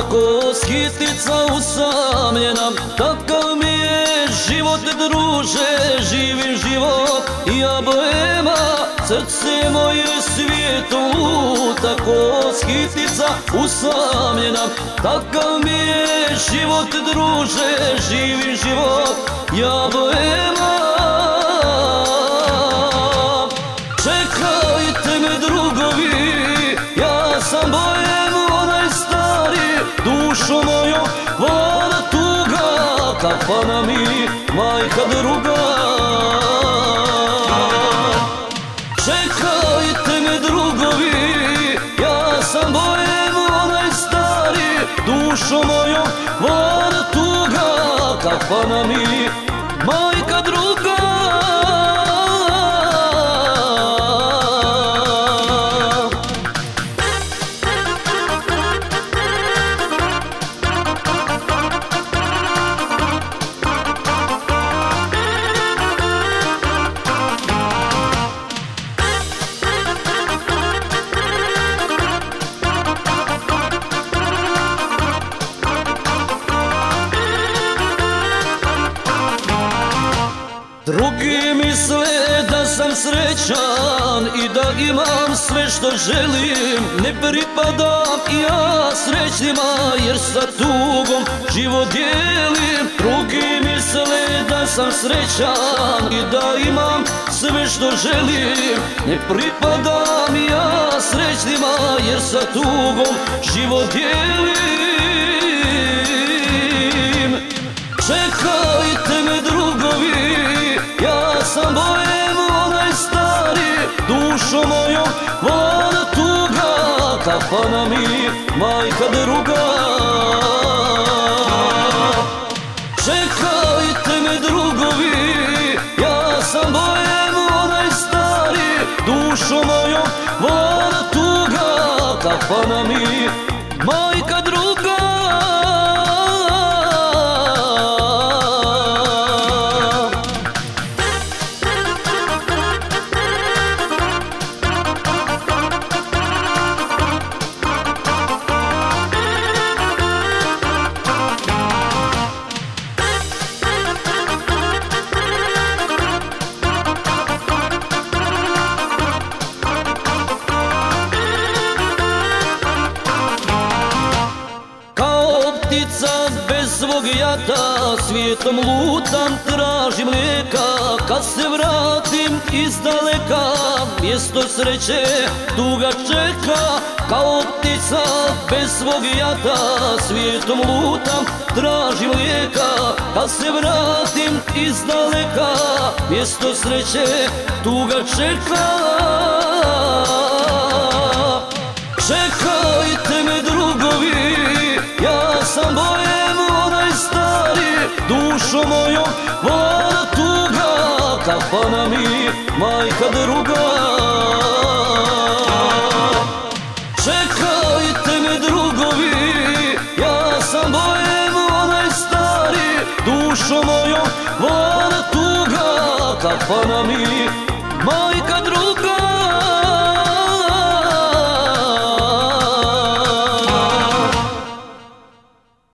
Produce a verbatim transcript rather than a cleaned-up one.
Tako skitica usamljena, takav mi je život druže, živim život ja boema, srce moje svijetu. Tako skitica usamljena, takav mi je život druže, živim život ja boema. Čekajte me drugovi, ja sam boem onaj stari, dušo mojom vlada tuga, kafana mi majka druga. Čekajte me drugovi, ja sam boem onaj stari, dušo mojom vlada tuga, kafana mi majka druga. Drugi misle da sam srećan i da imam sve što želim, ne pripadam ja srećnima jer sa tugom život dijelim. Drugi misle da sam srećan i da imam sve što želim, ne pripadam ja srećnima jer sa tugom život dijelim. Čekajte me drugovi, ja sam boem onaj stari, dušo mojom vlada tuga, kafana mi majka druga. Čekajte me drugovi, ja sam boem onaj stari, dušo mojom vlada tuga, kafana mi majka druga. Bez svog jata svijetom lutam, tražim lijeka, kad se vratim iz daleka, mjesto sreće tuga čeka. Kao ptica bez svog jata svijetom lutam, tražim lijeka, kad se vratim iz daleka, mjesto sreće tuga čeka. Čekajte me drugovi, ja sam boem onaj stari, dušo mojom vlada tuga, kafana mi majka druga. Čekajte me drugovi, ja sam boem onaj stari, dušo mojom vlada tuga, kafana mi majka druga.